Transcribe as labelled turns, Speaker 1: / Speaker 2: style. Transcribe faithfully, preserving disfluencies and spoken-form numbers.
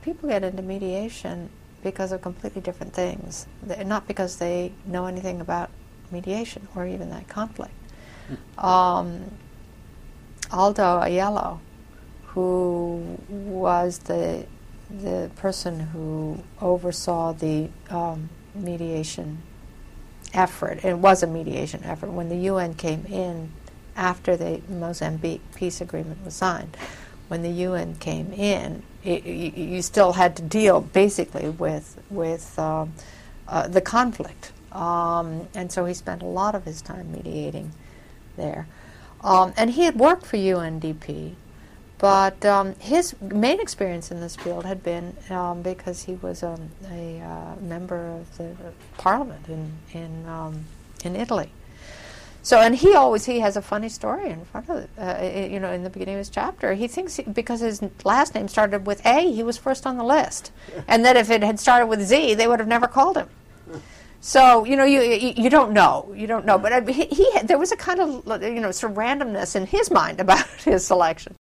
Speaker 1: people get into mediation because of completely different things, They- not because they know anything about mediation or even that conflict. Um, Aldo Aiello, who was the the person who oversaw the um, mediation effort, it was a mediation effort, when the U N came in after the Mozambique peace agreement was signed. When the U N came in, it, you, you still had to deal basically with with um, uh, the conflict, um, and so he spent a lot of his time mediating there. Um, and he had worked for U N D P, but um, his main experience in this field had been um, because he was um, a uh, member of the parliament in in um, in Italy. So, and he always, he has a funny story in front of, uh, you know, in the beginning of his chapter. He thinks he, because his last name started with A, he was first on the list. And that if it had started with Z, they would have never called him. So, you know, you you, you don't know. You don't know. But uh, he, he had, there was a kind of, you know, sort of randomness in his mind about his selection.